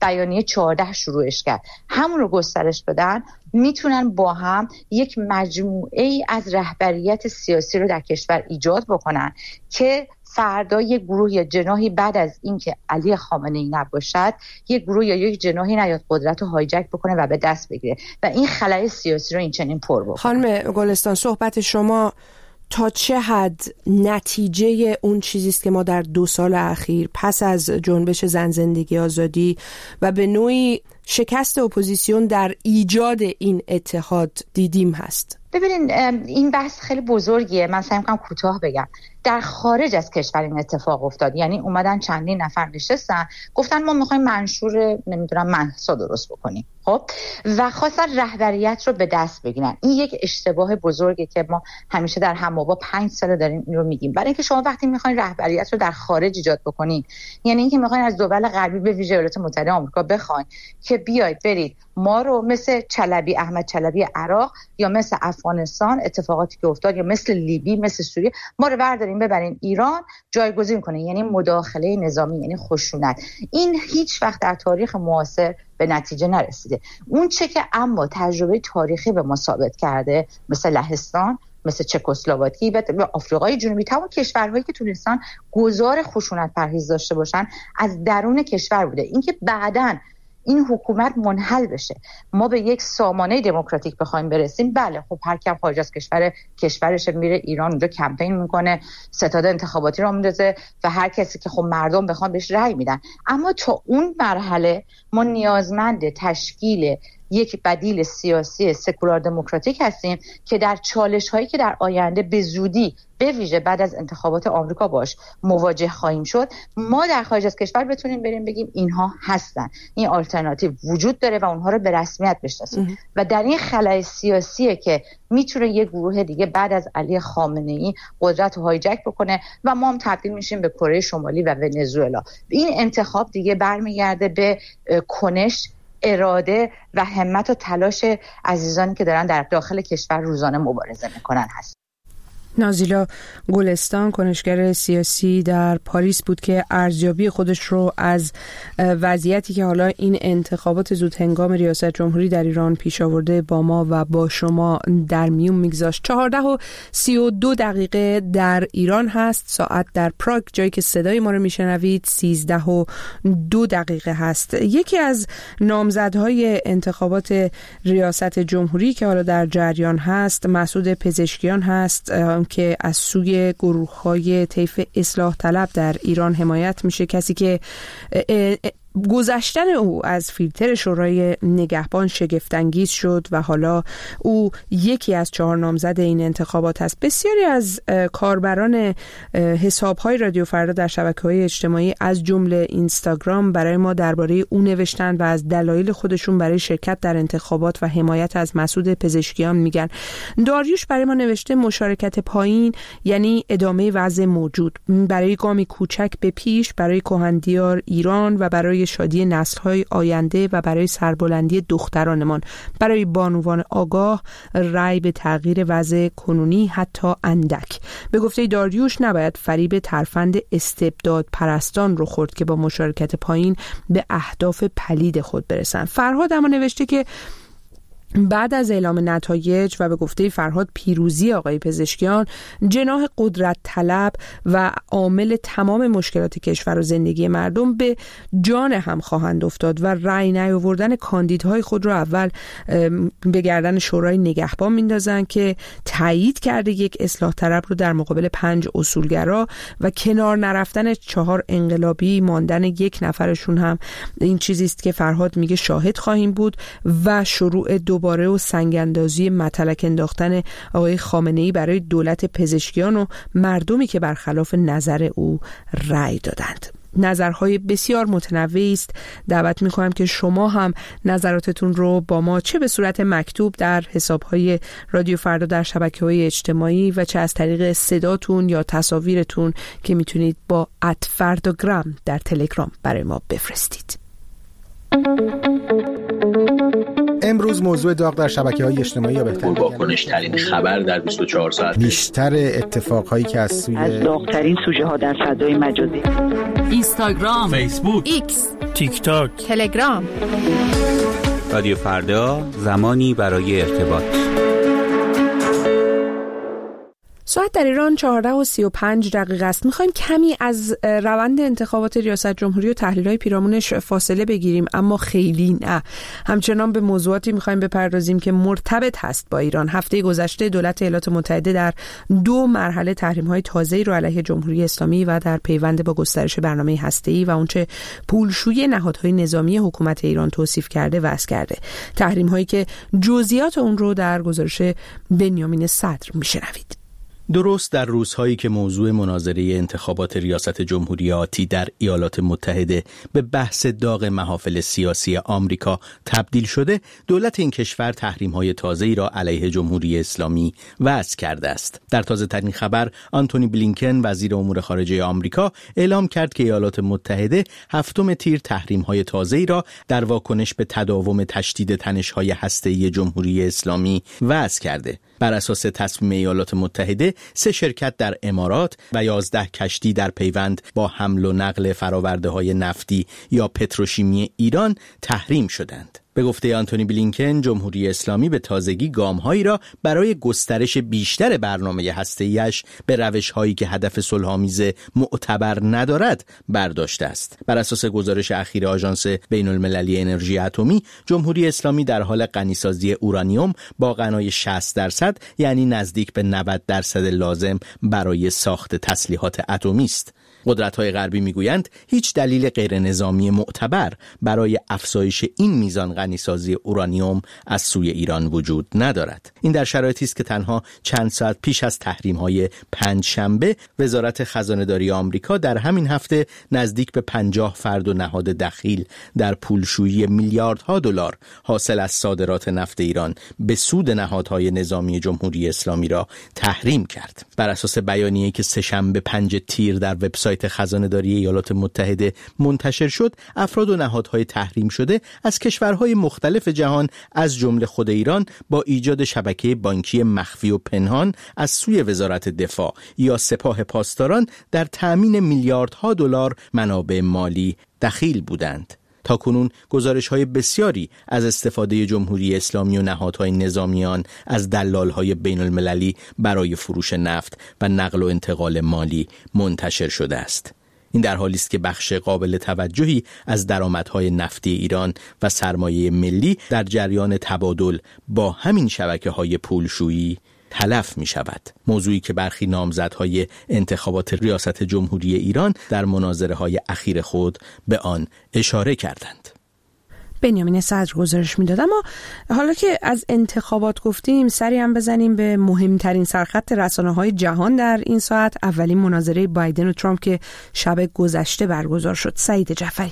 بیانیه 14 شروعش کرد، همون رو گسترش بدن، میتونن با هم یک مجموعه ای از رهبریت سیاسی رو در کشور ایجاد بکنن که فردا یک گروه یا جناحی بعد از اینکه علی خامنه‌ای نباشد، یک گروه یا یک جناحی نیاد قدرت رو هایجک بکنه و به دست بگیره و این خلأ سیاسی رو این چنین پر بکنه. خانم گلستان، صحبت شما تا چه حد نتیجه اون چیزی است که ما در 2 سال اخیر پس از جنبش زن زندگی آزادی و به نوعی شکست اپوزیسیون در ایجاد این اتحاد دیدیم هست؟ ببینین این بحث خیلی بزرگیه، من سعی می‌کنم کوتاه بگم. در خارج از کشور این اتفاق افتاد، یعنی اومدن چندین نفر نشستن گفتن ما می‌خوایم منشور مهسا درست بکنیم، خب، و خواستن رهبریت رو به دست بگیرن. این یک اشتباه بزرگه که ما همیشه در هم‌بابا 5 سال داریم این رو میگیم. برای اینکه شما وقتی می‌خواید رهبریت رو در خارج ایجاد بکنید، یعنی اینکه می‌خواید از دول غربی به ویژه ایالات متحده آمریکا بخواید که بیاید برید ما رو مثل چلبی، احمد چلبی عراق، یا مثل افغانستان اتفاقاتی که افتاد، یا مثل لیبی، مثل سوریه، ما رو برداریم ببرین ایران جایگزین کنین، یعنی مداخله نظامی، یعنی خشونت. این هیچ وقت در تاریخ معاصر به نتیجه نرسیده. اون چه که اما تجربه تاریخی به ما ثابت کرده، مثل لهستان، مثل چکسلواکی و آفریقای جنوبی، تمام کشورهایی که تونستن گذار خشونت پرهیز داشته باشن از درون کشور بوده. اینکه بعداً این حکومت منحل بشه، ما به یک سامانه دموکراتیک بخوایم برسیم، بله خب هر کی خارج از کشورش میره ایران، اونجا کمپین میکنه، ستاد انتخاباتی رو میندازه و هر کسی که خب مردم بخوان بهش رأی میدن. اما تا اون مرحله ما نیازمند تشکیل یک بدیل سیاسی سکولار دموکراتیک هستیم که در چالش هایی که در آینده به زودی به ویژه بعد از انتخابات آمریکا باش مواجه خواهیم شد، ما در خارج از کشور بتونیم بریم بگیم اینها هستن، این آلترناتیو وجود داره و اونها رو به رسمیت بشناسیم. و در این خلأ سیاسیه که میتونه یک گروه دیگه بعد از علی خامنه‌ای قدرت رو هایجک بکنه و ما هم تبدیل میشیم به کره شمالی و ونزوئلا. این انتخاب دیگه برمیگرده به کنش، اراده و همت و تلاش عزیزانی که دارن در داخل کشور روزانه مبارزه میکنن هست. نازیلا گلستان، کنشگر سیاسی در پاریس بود که ارزیابی خودش رو از وضعیتی که حالا این انتخابات زود هنگام ریاست جمهوری در ایران پیش آورده با ما و با شما در میون میگذاشت. 14:32 در ایران هست، ساعت در پراگ، جایی که صدای ما رو میشنوید، 13:02 هست. یکی از نامزدهای انتخابات ریاست جمهوری که حالا در جریان هست مسعود پزشکیان هست که از سوی گروه‌های طیف اصلاح طلب در ایران حمایت میشه، کسی که گذشتن او از فیلتر شورای نگهبان شگفت‌انگیز شد و حالا او یکی از 4 نامزد این انتخابات است. بسیاری از کاربران حساب‌های رادیو فردا در شبکه‌های اجتماعی از جمله اینستاگرام برای ما درباره او نوشتن و از دلایل خودشون برای شرکت در انتخابات و حمایت از مسعود پزشکیان میگن. داریوش برای ما نوشته مشارکت پایین یعنی ادامه وضع موجود، برای گامی کوچک به پیش، برای کهندیار ایران و برای شادی نسل‌های آینده و برای سربلندی دخترانمان، برای بانوان آگاه، رأی به تغییر وضع کنونی حتی اندک. به گفته داریوش نباید فریب ترفند استبداد پرستان رو خورد که با مشارکت پایین به اهداف پلید خود برسن. فرهاد اما نوشته که بعد از اعلام نتایج و به گفته فرهاد پیروزی آقای پزشکیان، جناح قدرت طلب و عامل تمام مشکلات کشور و زندگی مردم به جان هم خواهند افتاد و رأی نیاوردن کاندیدهای خود را اول به گردن شورای نگهبان میندازن که تایید کرده یک اصلاح طلب رو در مقابل 5 اصولگرا و کنار نرفتن 4 انقلابی، ماندن یک نفرشون هم این چیزی است که فرهاد میگه شاهد خواهیم بود و شروع دوباره و سنگ‌اندازی مطلق انداختن آقای خامنه‌ای برای دولت پزشکیان و مردمی که برخلاف نظر او رأی دادند. نظرهای بسیار متنوعی است. دعوت می‌کنم که شما هم نظراتتون رو با ما چه به صورت مکتوب در حساب‌های رادیو فردا در شبکه‌های اجتماعی و چه از طریق صداتون یا تصاویرتون که میتونید با @فرداگرام در تلگرام برای ما بفرستید. امروز روز موضوع داغ در شبکه‌های اجتماعی یا بهتر واکنش‌ترین خبر در 24 ساعت، بیشتر اتفاقهایی که از داغ‌ترین سوژه‌ها در فضای مجازی، اینستاگرام، فیسبوک، ایکس، تیک تاک، تلگرام. رادیو فردا، زمانی برای ارتباط. ساعت در ایران 14:35 است. میخوایم کمی از روند انتخابات ریاست جمهوری و تحلیل‌های پیرامونش فاصله بگیریم، اما خیلی نه. همچنان به موضوعاتی میخوایم بپردازیم که مرتبط هست با ایران. هفته گذشته دولت ایالات متحده در 2 مرحله تحریم‌های تازه‌ای رو علیه جمهوری اسلامی و در پیوند با گسترش برنامه هسته‌ای و اونچه پولشویی نهادهای نظامی حکومت ایران توصیف کرده وضع کرده. تحریم‌هایی که جزئیات اون رو در گزارش بنیامین صدر میشنوید. درست در روزهایی که موضوع مناظره انتخابات ریاست جمهوری آتی در ایالات متحده به بحث داغ محافل سیاسی آمریکا تبدیل شده، دولت این کشور تحریم‌های تازه‌ای را علیه جمهوری اسلامی وضع کرده است. در تازه‌ترین خبر، آنتونی بلینکن وزیر امور خارجه آمریکا اعلام کرد که ایالات متحده 7 تیر تحریم‌های تازه‌ای را در واکنش به تداوم تشدید تنش‌های هسته‌ای جمهوری اسلامی وضع کرده. بر اساس تصمیم ایالات متحده 3 شرکت در امارات و 11 کشتی در پیوند با حمل و نقل فرآورده‌های نفتی یا پتروشیمی ایران تحریم شدند. به گفته آنتونی بلینکن، جمهوری اسلامی به تازگی گام‌هایی را برای گسترش بیشتر برنامه هسته‌ایش به روش‌هایی که هدف صلح‌آمیز معتبر ندارد برداشته است. بر اساس گزارش اخیر آژانس بین‌المللی انرژی اتمی، جمهوری اسلامی در حال غنیسازی اورانیوم با غنای 60%، یعنی نزدیک به 90% لازم برای ساخت تسلیحات اتمی است. قدرت‌های غربی میگویند هیچ دلیل غیر نظامی معتبر برای افزایش این میزان غنیسازی اورانیوم از سوی ایران وجود ندارد. این در شرایطی است که تنها چند ساعت پیش از تحریم‌های پنجشنبه، وزارت خزانه‌داری آمریکا در همین هفته نزدیک به 50 فرد و نهاد دخیل در پولشویی میلیاردها دلار حاصل از صادرات نفت ایران به سود نهادهای نظامی جمهوری اسلامی را تحریم کرد. بر اساس بیانیه‌ای که سه‌شنبه 5 تیر در وبسایت خزانه‌داری ایالات متحده منتشر شد، افراد و نهادهای تحریم شده از کشورهای مختلف جهان از جمله خود ایران با ایجاد شبکه بانکی مخفی و پنهان از سوی وزارت دفاع یا سپاه پاسداران در تأمین میلیاردها دلار منابع مالی دخیل بودند. تاکنون گزارش‌های بسیاری از استفاده جمهوری اسلامی و نهادهای نظامیان از دلال‌های بین‌المللی برای فروش نفت و نقل و انتقال مالی منتشر شده است. این در حالی است که بخش قابل توجهی از درآمدهای نفتی ایران و سرمایه ملی در جریان تبادل با همین شبکه‌های پولشویی تلف می شود. موضوعی که برخی نامزدهای انتخابات ریاست جمهوری ایران در مناظره‌های اخیر خود به آن اشاره کردند. بنیامین صدر گزارش میداد. اما حالا که از انتخابات گفتیم، سری هم بزنیم به مهمترین سرخط رسانه‌های جهان در این ساعت. اولین مناظره بایدن و ترامپ که شب گذشته برگزار شد. سعید جعفری.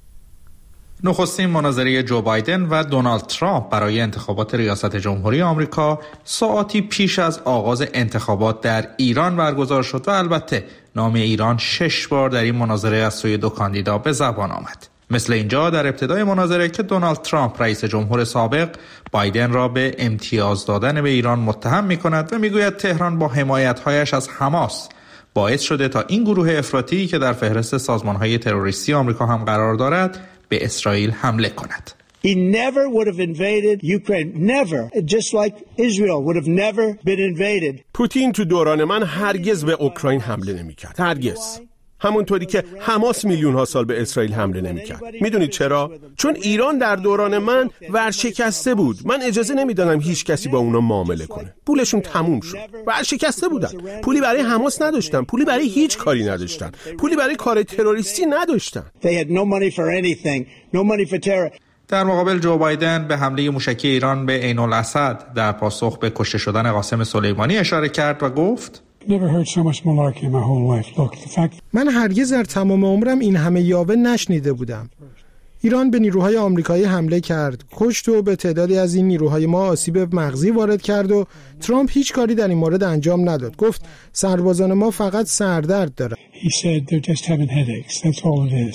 نخستین مناظره جو بایدن و دونالد ترامپ برای انتخابات ریاست جمهوری آمریکا ساعاتی پیش از آغاز انتخابات در ایران برگزار شد و البته نام ایران 6 بار در این مناظره از سوی 2 کاندیدا به زبان آمد. مثل اینجا در ابتدای مناظره که دونالد ترامپ رئیس جمهور سابق بایدن را به امتیاز دادن به ایران متهم می‌کند و می‌گوید تهران با حمایت‌هایش از حماس باعث شده تا این گروه افراطی که در فهرست سازمان‌های تروریستی آمریکا هم قرار دارد به اسرائیل حمله کند. He never would have invaded Ukraine. Never. Just like Israel would have never been invaded. پوتین تو دوران من هرگز به اوکراین حمله نمی‌کرد. هرگز. همونطوری که حماس میلیون‌ها سال به اسرائیل حمله نمی‌کرد. میدونید چرا؟ چون ایران در دوران من ورشکسته بود. من اجازه نمیدادم هیچ کسی با اونا معامله کنه. پولشون تموم شد. ورشکسته بودن. پولی برای حماس نداشتن. پولی برای هیچ کاری نداشتن. پولی برای کار تروریستی نداشتن. They had no money for anything. No money for terror. در مقابل جو بایدن به حمله موشکی ایران به عین الاسد در پاسخ به کشته شدن قاسم سلیمانی اشاره کرد و گفت من هرگز در تمام عمرم این همه یاوه نشنیده بودم. ایران به نیروهای آمریکایی حمله کرد، کشت و به تعدادی از این نیروهای ما آسیب مغزی وارد کرد و ترامپ هیچ کاری در این مورد انجام نداد. گفت سربازان ما فقط سردرد دارند.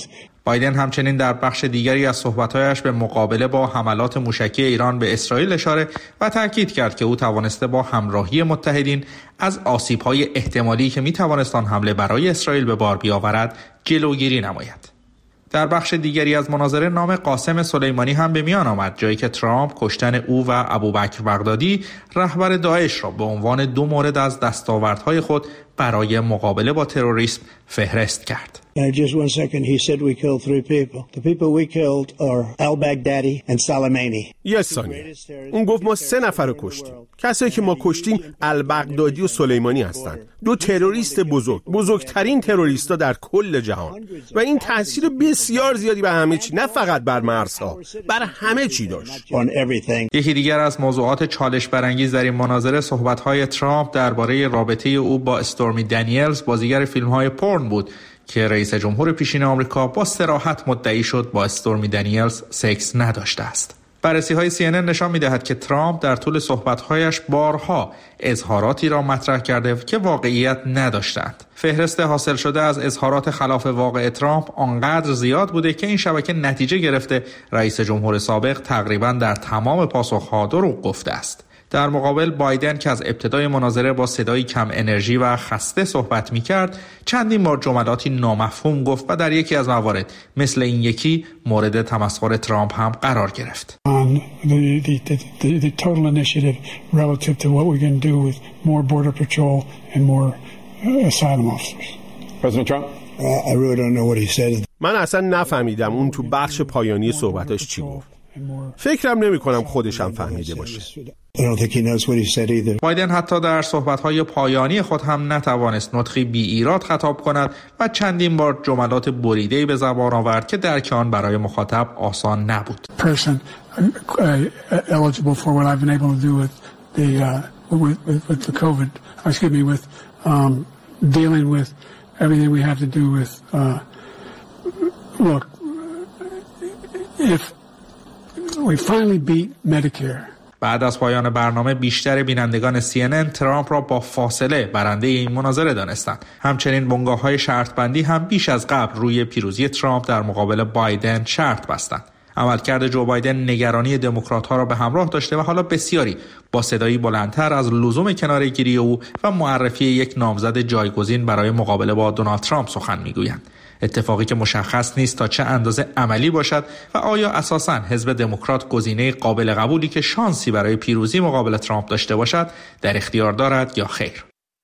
بایدن همچنین در بخش دیگری از صحبت‌هایش به مقابله با حملات موشکی ایران به اسرائیل اشاره و تاکید کرد که او توانسته با همراهی متحدین از آسیب‌های احتمالی که می‌توانست آن حمله برای اسرائیل به بار بیاورد جلوگیری نماید. در بخش دیگری از مناظره نام قاسم سلیمانی هم به میان آمد، جایی که ترامپ کشتن او و ابوبکر بغدادی رهبر داعش را به عنوان 2 مورد از دستاوردهای خود برای مقابله با تروریسم فهرست کرد. Just 1 second, he said we killed 3 people. The people we killed are al-Baghdadi and Soleimani. یه ثانیه. اون گفت ما 3 نفر رو کشتیم. کسایی که ما کشتیم البغدادی و سلیمانی هستند. 2 تروریست بزرگترین تروریستا در کل جهان. و این تاثیر بسیار زیادی به همه چی، نه فقط بر مرزها، بر همه چی داشت. یکی دیگر از موضوعات چالش برانگیز در این مناظره صحبت‌های ترامپ درباره رابطه او با استورمی دنیلز، بازیگر فیلم‌های پورن بود که رئیس جمهور پیشین آمریکا با صراحت مدعی شد با استورمی دنیلز سکس نداشته است. بررسی‌های CNN نشان می‌دهد که ترامپ در طول صحبت‌هایش بارها اظهاراتی را مطرح کرده که واقعیت نداشتند. فهرست حاصل شده از اظهارات خلاف واقع ترامپ آنقدر زیاد بوده که این شبکه نتیجه گرفته رئیس جمهور سابق تقریباً در تمام پاسخ‌ها دروغ گفته است. در مقابل بایدن که از ابتدای مناظره با صدایی کم انرژی و خسته صحبت می‌کرد، چندین بار جملاتی نامفهوم گفت و در یکی از موارد مثل این یکی مورد تمسخر ترامپ هم قرار گرفت. The total initiative relative to what we can do with more border patrol and more asylum officers. President Trump? I really don't know what he said. من اصلا نفهمیدم اون تو بخش پایانی صحبتاش چی گفت. فکرم نمی کنم خودشم فهمیده باشه. بایدن حتی در صحبت‌های پایانی خود هم نتوانست نطقی بی ایراد خطاب کند و چندین بار جملات بریده‌ای به زبان آورد که درک آن برای مخاطب آسان نبود. eligible for what I've been able to do with the COVID, with dealing with everything we have to do with look, if we finally beat Medicare. بعد از پایان برنامه بیشتر بینندگان CNN ترامپ را با فاصله برنده این مناظره دانستند. همچنین بنگاه‌های شرط بندی هم بیش از قبل روی پیروزی ترامپ در مقابل بایدن شرط بستند. عملکرد جو بایدن نگرانی دموکرات‌ها را به همراه داشته و حالا بسیاری با صدایی بلندتر از لزوم کناره‌گیری او و معرفی یک نامزد جایگزین برای مقابله با دونالد ترامپ سخن می‌گویند. اتفاقی که مشخص نیست تا چه اندازه عملی باشد و آیا اساساً حزب دموکرات گزینه قابل قبولی که شانسی برای پیروزی مقابل ترامپ داشته باشد در اختیار دارد یا خیر.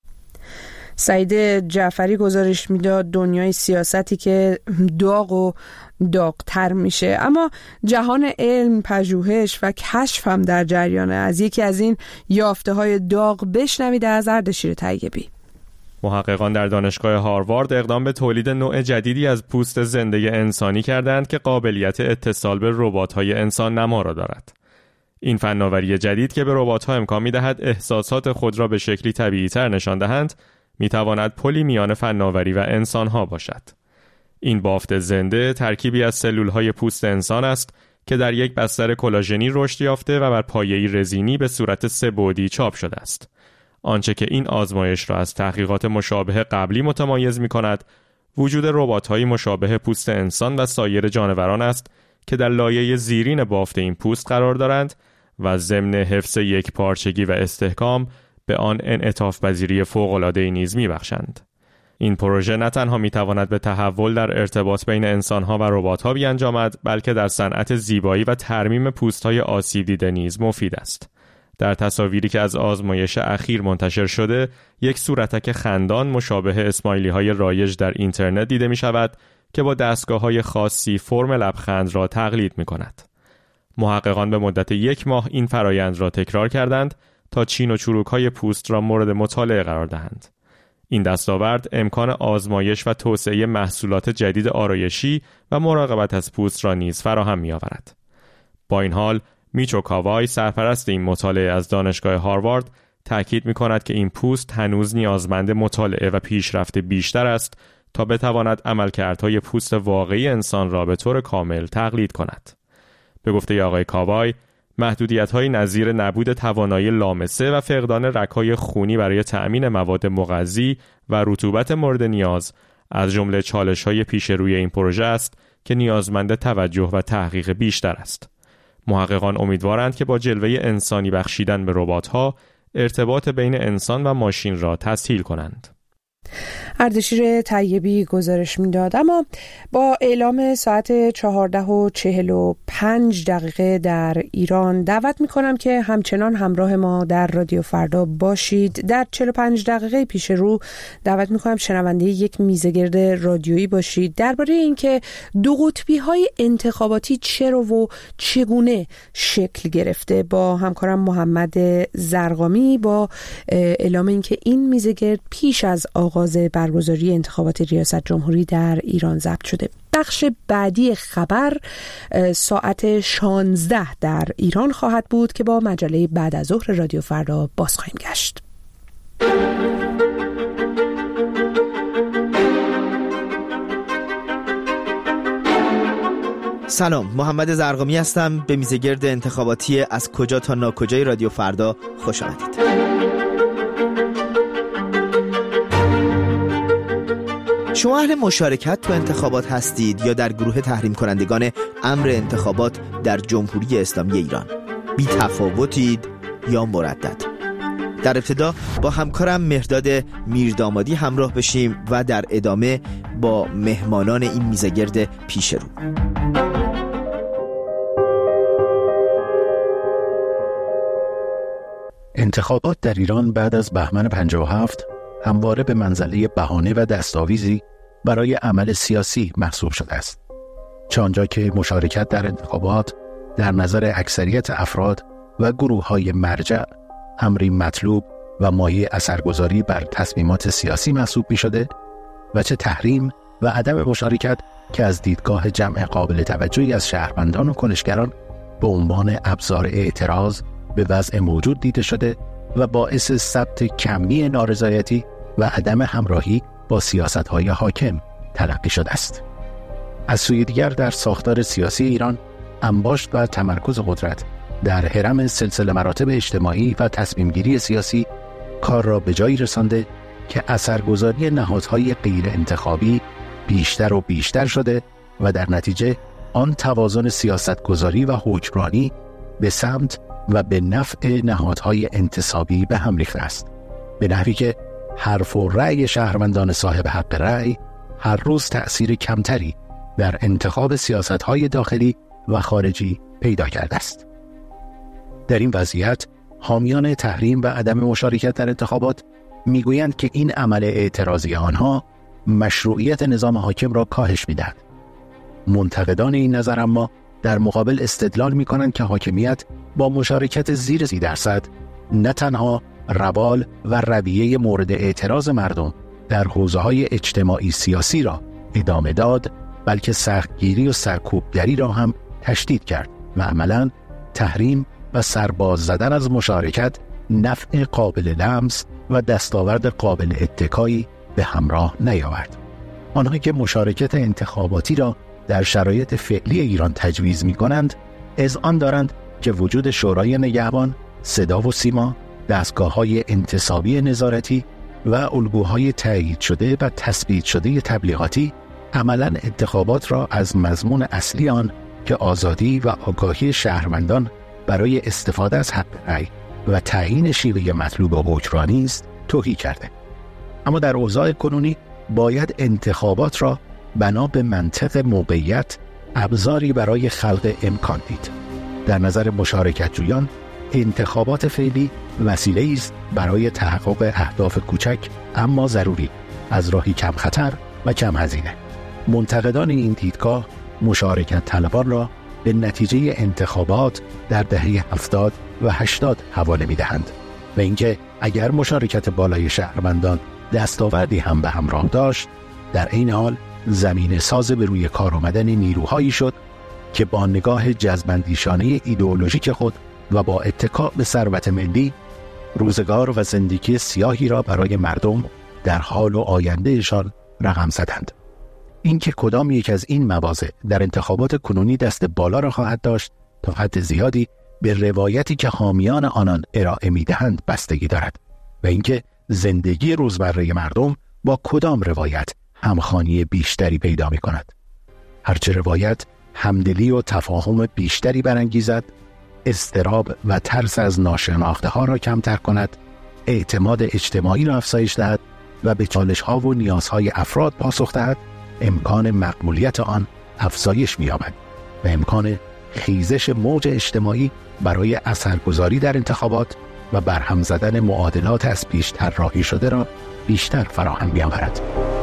سعید جعفری گزارش میداد دنیای سیاستی که داغ و داغ‌تر میشه، اما جهان علم، پژوهش و کشف هم در جریانه. از یکی از این یافته‌های داغ بشنوید از اردشیر طیبی. محققان در دانشگاه هاروارد اقدام به تولید نوع جدیدی از پوست زنده انسانی کردند که قابلیت اتصال به ربات‌های انسان نما را دارد. این فناوری جدید که به ربات‌ها امکان می‌دهد احساسات خود را به شکلی طبیعی‌تر نشان دهند، می‌تواند پلی میان فناوری و انسان‌ها باشد. این بافت زنده ترکیبی از سلول‌های پوست انسان است که در یک بستر کلاژنی رشد یافته و بر پایه‌ای رزینی به صورت 3 بعدی چاپ شده است. آنچه که این آزمایش را از تحقیقات مشابه قبلی متمایز می‌کند، وجود ربات‌های مشابه پوست انسان و سایر جانوران است که در لایه زیرین بافت این پوست قرار دارند و ضمن حفظ یک پارچگی و استحکام به آن انعطاف پذیری فوق‌العاده‌ای نیز می‌بخشند. این پروژه نه تنها می‌تواند به تحول در ارتباط بین انسان‌ها و ربات‌ها بیانجامد، بلکه در صنعت زیبایی و ترمیم پوست‌های آسیب دیده نیز مفید است. در تصاویری که از آزمایش اخیر منتشر شده، یک صورتک خندان مشابه اسمایلی‌های رایج در اینترنت دیده می‌شود که با دستگاه‌های خاصی فرم لبخند را تقلید می‌کند. محققان به مدت 1 ماه این فرایند را تکرار کردند تا چین و چروک‌های پوست را مورد مطالعه قرار دهند. این دستاورد امکان آزمایش و توسعه محصولات جدید آرایشی و مراقبت از پوست را نیز فراهم می‌آورد. با این حال، میچو کاوای سرپرست این مطالعه از دانشگاه هاروارد تأکید می‌کند که این پوست هنوز نیازمند مطالعه و پیشرفت بیشتر است تا بتواند عملکردهای پوست واقعی انسان را به طور کامل تقلید کند. به گفته آقای کاوای، محدودیت‌های نظیر نبود توانایی لامسه و فقدان رگ‌های خونی برای تأمین مواد مغذی و رطوبت مورد نیاز از جمله چالش‌های پیش روی این پروژه است که نیازمند توجه و تحقیق بیشتر است. محققان امیدوارند که با جلوه انسانی بخشیدن به ربات‌ها ارتباط بین انسان و ماشین را تسهیل کنند. اردشیر طیبی گزارش میداد. اما با اعلام ساعت 14:45 در ایران دعوت میکنم که همچنان همراه ما در رادیو فردا باشید. در 45 دقیقه پیش رو دعوت میکنم شنونده یک میزگرد رادیویی باشید درباره اینکه دو قطبی های انتخاباتی چرا و چگونه شکل گرفته، با همکارم محمد زرقامی با اعلام اینکه این میزگرد پیش از آغاز برگزاری انتخابات ریاست جمهوری در ایران ضبط شده. بخش بعدی خبر ساعت 16 در ایران خواهد بود که با مجله بعد از ظهر رادیو فردا باز خواهیم گشت. سلام، محمد زرقامی هستم. به میزگرد انتخاباتی از کجا تا ناکجای رادیو فردا خوش آمدید. شما اهل مشارکت تو انتخابات هستید یا در گروه تحریم کنندگان امر انتخابات در جمهوری اسلامی ایران؟ بی تفاوتید یا مردد؟ در ابتدا با همکارم مهرداد میردامادی همراه بشیم و در ادامه با مهمانان این میزگرد پیش رو. انتخابات در ایران بعد از بهمن 57 همواره به منزله بهانه و دستاویزی برای عمل سیاسی محسوب شده است. چه آنجا که مشارکت در انتخابات در نظر اکثریت افراد و گروه‌های مرجع امری مطلوب و مایه اثرگذاری بر تصمیمات سیاسی محسوب می‌شده و چه تحریم و عدم مشارکت که از دیدگاه جمع قابل توجهی از شهروندان و کنشگران به عنوان ابزار اعتراض به وضع موجود دیده شده و باعث ثبت کمی نارضایتی و عدم همراهی با سیاست‌های حاکم تلقی شده است. از سوی دیگر در ساختار سیاسی ایران انباشت و تمرکز قدرت در هرم سلسله مراتب اجتماعی و تصمیمگیری سیاسی کار را به جایی رسانده که اثرگذاری نهادهای غیر انتخابی بیشتر و بیشتر شده و در نتیجه آن توازن سیاستگذاری و حکمرانی به سمت و به نفع نهادهای انتصابی به هم ریخته است، به نحوی که حرف و رأی شهروندان صاحب حق رأی هر روز تأثیر کمتری در انتخاب سیاست‌های داخلی و خارجی پیدا کرده است. در این وضعیت حامیان تحریم و عدم مشارکت در انتخابات میگویند که این عمل اعتراضی آنها مشروعیت نظام حاکم را کاهش می‌دهد. منتقدان این نظر اما در مقابل استدلال می‌کنند که حاکمیت با مشارکت زیر 30% نه تنها روال و رویه مورد اعتراض مردم در حوزه‌های اجتماعی سیاسی را ادامه داد، بلکه سختگیری و سرکوبگری را هم تشدید کرد و عملاً تحریم و سرباز زدن از مشارکت نفع قابل لمس و دستاورد قابل اتکایی به همراه نیاورد. آنها که مشارکت انتخاباتی را در شرایط فعلی ایران تجویز می‌کنند، اذعان دارند که وجود شورای نگهبان، صدا و سیما، دستگاه‌های انتصابی نظارتی و الگوهای تایید شده و تثبیت شده تبلیغاتی عملاً انتخابات را از مضمون اصلی آن که آزادی و آگاهی شهروندان برای استفاده از حق رأی و تعیین شیوه مطلوب حکمرانی است توهی کرده. اما در اوضاع کنونی باید انتخابات را بنا به منطق موقعیت ابزاری برای خلق امکان دید. در نظر مشارکت جویان انتخابات فعلی وسیله‌ای است برای تحقق اهداف کوچک اما ضروری از راهی کم خطر و کم هزینه. منتقدان این دیدگاه مشارکت طلبان را به نتیجه انتخابات در دهه 70 و 80 حواله می‌دهند و اینکه اگر مشارکت بالای شهروندان دستاوردی هم به همراه داشت، در این حال زمینه ساز به روی کار آمدن نیروهایی شد که با نگاه جذب‌اندیشانه ایدئولوژیک خود و با اتکا به ثروت ملی روزگار و زندگی سیاهی را برای مردم در حال و آیندهشان رقم زدند. اینکه کدام یک از این مواضع در انتخابات کنونی دست بالا را خواهد داشت تا حد زیادی به روایتی که حامیان آنان ارائه می‌دهند بستگی دارد و اینکه زندگی روزمره مردم با کدام روایت همخوانی بیشتری پیدا می‌کند. هرچه روایت همدلی و تفاهم بیشتری برانگیزد، اضطراب و ترس از ناشناخته ها را کمتر کند، اعتماد اجتماعی را افزایش دهد و به چالش ها و نیازهای افراد پاسخ دهد، امکان مقبولیت آن افزایش می‌یابد و امکان خیزش موج اجتماعی برای اثرگذاری در انتخابات و برهم زدن معادلات از پیش طراحی شده را بیشتر فراهم می‌آورد.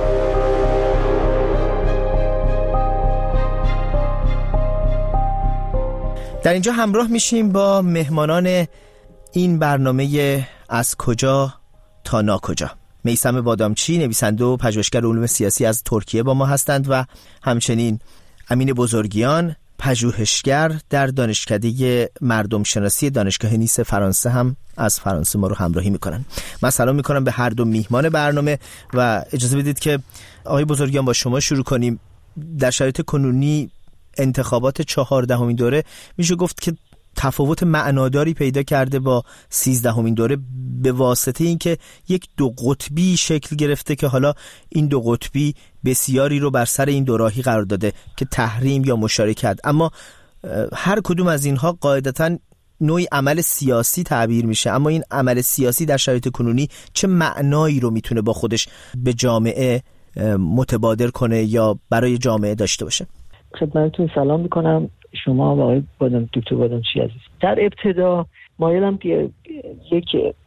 در اینجا همراه میشیم با مهمانان این برنامه از کجا تا ناکجا. میثم بادامچی، نویسنده و پژوهشگر علوم سیاسی از ترکیه با ما هستند و همچنین امین بزرگیان، پژوهشگر در دانشکده مردم شناسی دانشگاه نیس فرانسه هم از فرانسه ما رو همراهی میکنن. من سلام میکنم به هر دو میهمان برنامه و اجازه بدید که آقای بزرگیان با شما شروع کنیم. در شرایط کنونی انتخابات 14مین دوره میشه گفت که تفاوت معناداری پیدا کرده با 13مین دوره به واسطه اینکه یک دو قطبی شکل گرفته که حالا این دو قطبی بسیاری رو بر سر این دوراهی قرار داده که تحریم یا مشارکت، اما هر کدوم از اینها قاعدتاً نوعی عمل سیاسی تعبیر میشه. اما این عمل سیاسی در شرایط کنونی چه معنایی رو میتونه با خودش به جامعه متبادر کنه یا برای جامعه داشته باشه؟ خدمتتون سلام میکنم، شما و آقای دکتر بادامچی عزیز. در ابتدا مایلم که یک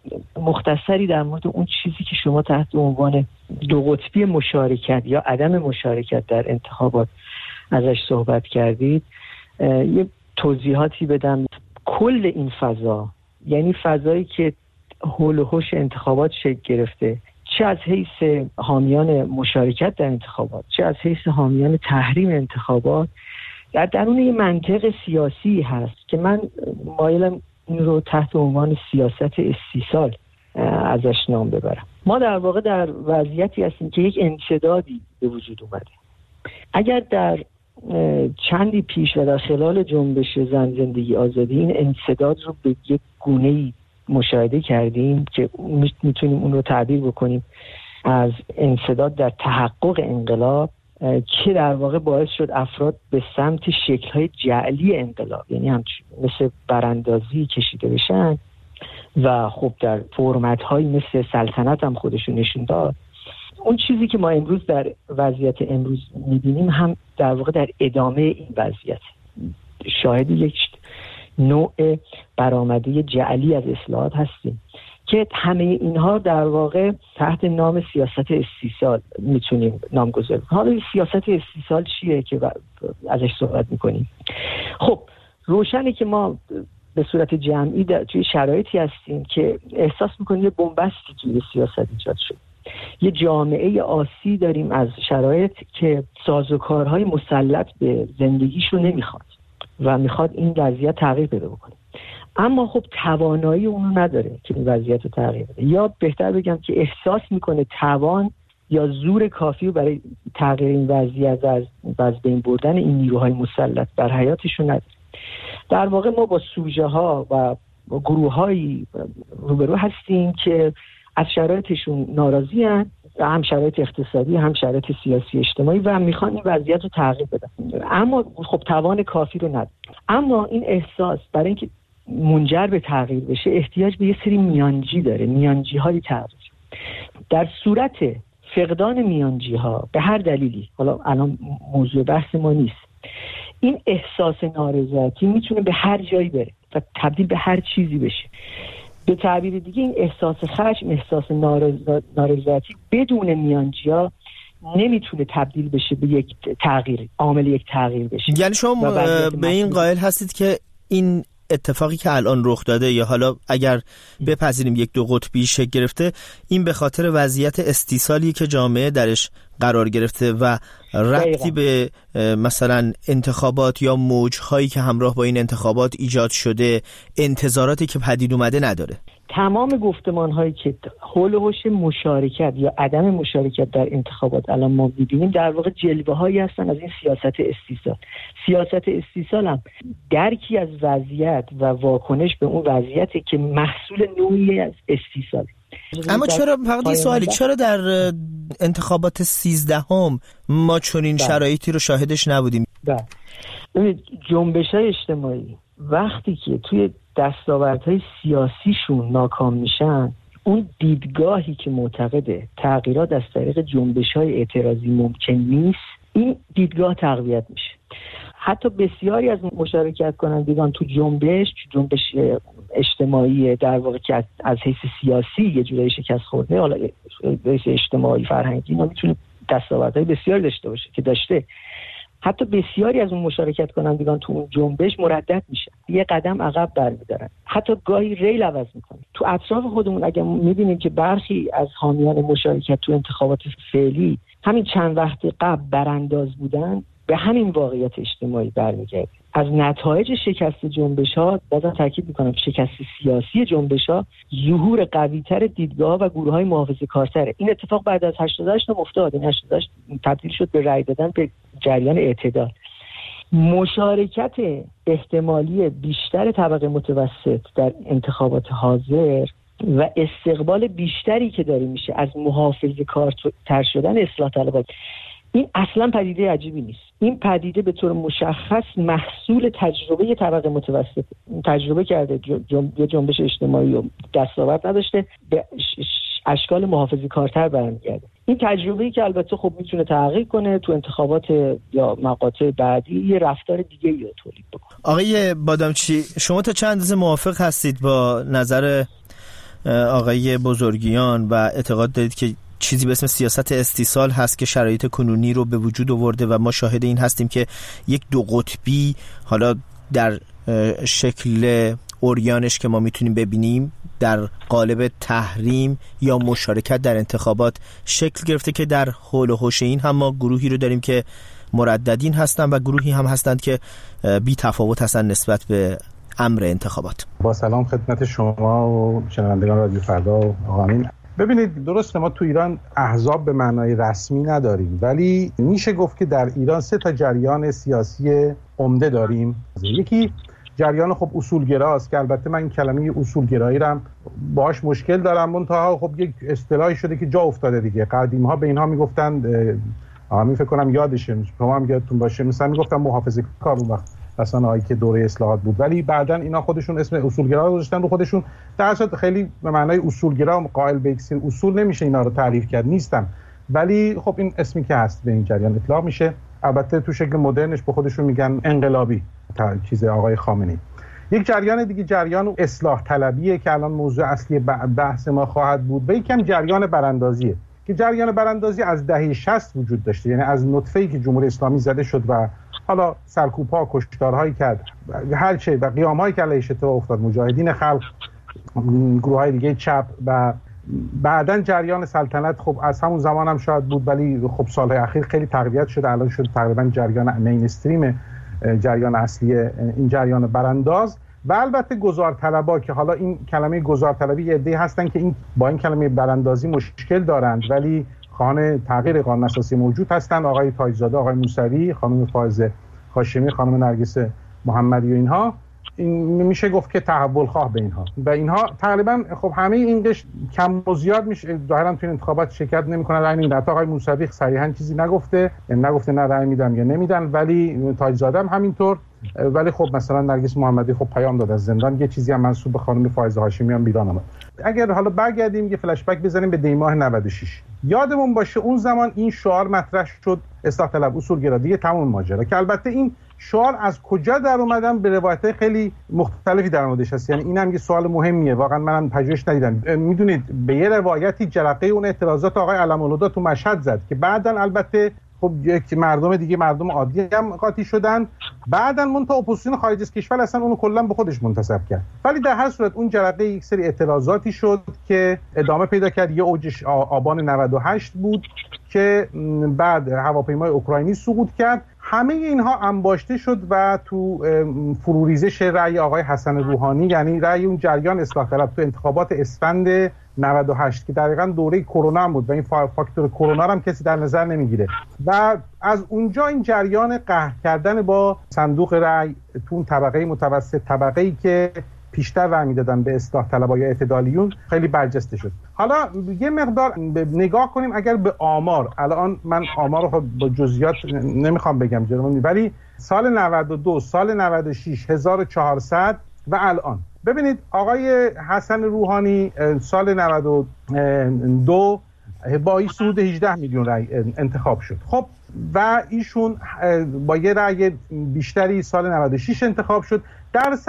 مختصری در مورد اون چیزی که شما تحت عنوان دو قطبی مشارکت یا عدم مشارکت در انتخابات ازش صحبت کردید یه توضیحاتی بدم. کل این فضا، یعنی فضایی که حول و حوش انتخابات شکل گرفته، چه از حیث حامیان مشارکت در انتخابات چه از حیث حامیان تحریم انتخابات، در درون یه منطق سیاسی هست که من مایلم این رو تحت عنوان سیاست استیصال ازش نام ببرم. ما در واقع در وضعیتی هستیم که یک انسدادی به وجود اومده. اگر در چندی پیش و در خلال جنبش زن زندگی آزادی این انسداد رو به یک گونه‌ای مشاهده کردیم که میتونیم اون رو تعبیر بکنیم از انسداد در تحقق انقلاب، که در واقع باعث شد افراد به سمت شکل‌های جعلی انقلاب، یعنی مثل براندازی کشیده بشن و خب در فرمت‌هایی مثل سلطنت هم خودشون نشون داد. اون چیزی که ما امروز در وضعیت امروز می‌بینیم هم در واقع در ادامه این وضعیت شاهد یک نوع برآمده جعلی از اصلاحات هستیم که همه اینها در واقع تحت نام سیاست استیصال میتونیم نامگذاری کنیم. حالا سیاست استیصال چیه که ازش صحبت میکنیم؟ خب روشنه که ما به صورت جمعی توی شرایطی هستیم که احساس میکنیم یه بنبستی توی سیاست ایجاد شد. یه جامعه آسی داریم از شرایط که سازوکارهای مسلط به زندگیشو نمیخواد و میخواد این وضعیت تغییر پیدا بکنه، اما خب توانایی اونو نداره که این وضعیت رو تغییر بده، یا بهتر بگم که احساس میکنه توان یا زور کافی برای تغییر این وضعیت از بین بردن این نیروهای مسلط بر حیاتشون نداره. در واقع ما با سوژه ها و گروه‌هایی روبرو هستیم که از شرایطشون ناراضی هستند، هم شرایط اقتصادی هم شرایط سیاسی اجتماعی، و میخوان این وضعیت رو تغییر بدن، اما خب توان کافی رو نداره. اما این احساس برای اینکه منجر به تغییر بشه احتیاج به یه سری میانجی داره، میانجی های تغییر. در صورت فقدان میانجی ها به هر دلیلی، حالا الان موضوع بحث ما نیست، این احساس نارضایتی میتونه به هر جایی بره و تبدیل به هر چیزی بشه. به تعبیر دیگه این احساس خشم، احساس نارضایتی بدون میانجی‌ها نمیتونه تبدیل بشه به یک تغییر، عامل یک تغییر بشه. یعنی شما به این قائل هستید که این اتفاقی که الان رخ داده، یا حالا اگر بپذیریم یک دو قطبی شکل گرفته، این به خاطر وضعیت استیصالی که جامعه درش قرار گرفته و ربطی به مثلا انتخابات یا موج‌هایی که همراه با این انتخابات ایجاد شده، انتظاراتی که پدید اومده نداره. تمام گفتمان‌هایی که حول و حوش مشارکت یا عدم مشارکت در انتخابات الان ما می‌بینیم در واقع جلوه‌هایی هستن از این سیاست استیصال. سیاست استیصال هم درکی از وضعیت و واکنش به اون وضعیتی که محصول نوعی از استیصال. اما چرا فقط یه سوالی، چرا در انتخابات 13 ما چنین شرایطی رو شاهدش نبودیم؟ ببینید جنبش‌های اجتماعی وقتی که توی دستاوردهای سیاسیشون ناکام میشن، اون دیدگاهی که معتقده تغییرات از طریق جنبش‌های اعتراضی ممکن نیست، این دیدگاه تقویت میشه. حتی بسیاری از مشارکت کنندگان تو جنبش اجتماعی در واقع که از حیث سیاسی یه جورایی شکست خورده، حالا حیث اجتماعی فرهنگی اینا میتونه دستاوردهای بسیاری داشته باشه که داشته، حتی بسیاری از اون مشارکت کنندگان تو اون جنبش مردد میشن، یه قدم عقب برمیدارن، حتی گاهی ریل عوض میکنن. تو اطراف خودمون اگه میبینیم که برخی از حامیان مشارکت تو انتخابات فعلی همین چند وقت قبل برانداز بودن، به همین واقعیت اجتماعی برمیگرده. از نتایج شکست جنبش‌ها بازم تاکید می‌کنم، شکست سیاسی جنبش‌ها، ظهور قوی‌تر دیدگاه‌ها و گروه‌های محافظه‌کارتره. این اتفاق بعد از 88 هم افتاد. این 88 تبدیل شد به رأی دادن به جریان اعتدال. مشارکت احتمالی بیشتر طبقه متوسط در انتخابات حاضر و استقبال بیشتری که داره میشه از محافظه‌کارتر شدن اصلاح طلبان، این اصلا پدیده عجیبی نیست. این پدیده به طور مشخص محصول تجربه طبقه متوسط. تجربه کرده جنبش اجتماعی و دستاورد نداشته، به اشکال محافظه‌کارتر برمیگرده. این تجربه‌ای که البته خب میتونه تغییر کنه تو انتخابات یا مقاطع بعدی، یه رفتار دیگه‌ای رو تولید بکنه. آقای بادامچی، شما تا چند اندازه موافق هستید با نظر آقای بزرگیان و اعتقاد دارید که چیزی به اسم سیاست استیصال هست که شرایط کنونی رو به وجود آورده و ما شاهد این هستیم که یک دو قطبی، حالا در شکل اوریانش که ما میتونیم ببینیم در قالب تحریم یا مشارکت در انتخابات شکل گرفته، که در حول و حوش این هم ما گروهی رو داریم که مرددین هستن و گروهی هم هستند که بی تفاوت هستن نسبت به امر انتخابات. با سلام خدمت شما و شنوندگان رادیو فردا و آقا امین. ببینید، درسته ما تو ایران احزاب به معنای رسمی نداریم، ولی میشه گفت که در ایران 3 جریان سیاسی عمده داریم. یکی جریان خب اصولگراست که البته من این کلمه اصولگرایی رو باهاش مشکل دارم، منتها خب یک اصطلاحی شده که جا افتاده دیگه. قدیم ها به اینها میگفتن، من فکر کنم یادشه، شما هم یادتون باشه، مثلا میگفتن محافظه‌کار اون وقت مثلا هایی که دوره اصلاحات بود، ولی بعدن اینا خودشون اسم اصولگرا رو گذاشتن رو خودشون. در صورت خیلی به معنای اصولگرا قائل به یک اصول نمیشه اینا رو تعریف کرد، نیستن، ولی خب این اسمی که هست به این جریان اطلاق میشه. البته تو شکل مدرنش به خودشون میگن انقلابی، چیز آقای خامنه‌ای. یک جریان دیگه جریان اصلاح طلبیه که الان موضوع اصلی بحث ما خواهد بود، و یکم جریان براندازیه که جریان براندازی از دهه 60 وجود داشته، یعنی از نطفه‌ای که جمهوری اسلامی زده شد و حالا سرکوب‌ها، کشتارهایی کرد، هر چه و قیام‌هایی که علیهش اتفاق افتاد، مجاهدین خلق، گروه‌های دیگه چپ، و بعداً جریان سلطنت خب از همون زمان هم شاید بود، ولی خب سال‌های اخیر خیلی تقویت شده، الان شد تقریباً جریان مینستریم، جریان اصلی این جریان برانداز. و البته گذارطلبا که حالا این کلمه گذارطلبی یه عده‌ای هستن که این با این کلمه براندازی مشکل دارند، ولی خواهان تغییر قانون اساسی موجود هستن، آقای تاج‌زاده، آقای موسوی، خانم فائزه هاشمی، خانم نرگس محمدی و اینها. این میشه گفت که تحول خواه به اینها، و اینها تقریبا خب همه این قش کم و زیاد میشه ظاهرا تو انتخابات شرکت نمیکنن، رأی نمیدن. حتی آقای موسوی صریحا چیزی نگفته، نگفته نه رأی میدم یا نمیدن، ولی تاج‌زاده هم همینطور. ولی خب مثلا نرگس محمدی خب پیام داد از زندان، یه چیزی هم منسوب به خانم فائزه هاشمی هم بیرون اومد. اگر حالا برگردیم یه فلش بک بزنیم به دی ماه 96، یادمون باشه اون زمان این شعار مطرح شد، اصلاح طلب، اصولگرا، دیگه تمام ماجرا. که البته این شعار از کجا در اومدن به روایت‌های خیلی مختلفی در موردش هست، یعنی اینم یه سوال مهمیه، واقعا منم پژوهش ندیدم. میدونید به یه روایتی جرقه اون اعتراضات آقای علم‌الهدی تو مشهد زد که بعداً البته خب یک مردم دیگه، مردم عادی هم قاطی شدن، بعداً منتها اپوزیسیون خارج از کشور اصلا اونو کلا به خودش منتسب کرد. ولی در هر صورت اون جرقه یک سری اعتراضاتی شد که ادامه پیدا کرد. یه اوجش آبان 98 بود که بعد هواپیمای اوکراینی سقوط کرد. همه اینها انباشته شد و تو فروریزش رأی آقای حسن روحانی، یعنی رأی اون جریان اصلاح طلب تو انتخابات اسفند 98 که دقیقاً دوره کرونا هم بود و این فاکتور کرونا هم کسی در نظر نمیگیره، و از اونجا این جریان قهر کردن با صندوق رأی تو اون طبقه متوسط، طبقه‌ای که پیشتر رأی میدادن به اصلاح طلبها یا اعتدالیون خیلی برجسته شد. حالا یه مقدار نگاه کنیم اگر به آمار، الان من آمار رو با جزئیات نمیخوام بگم جنابالی، ولی سال 92 سال 96 1400 و الان ببینید آقای حسن روحانی سال 92 با این صعود 18 میلیون رأی انتخاب شد. خب و ایشون با یه رأی بیشتری سال 96 انتخاب شد. در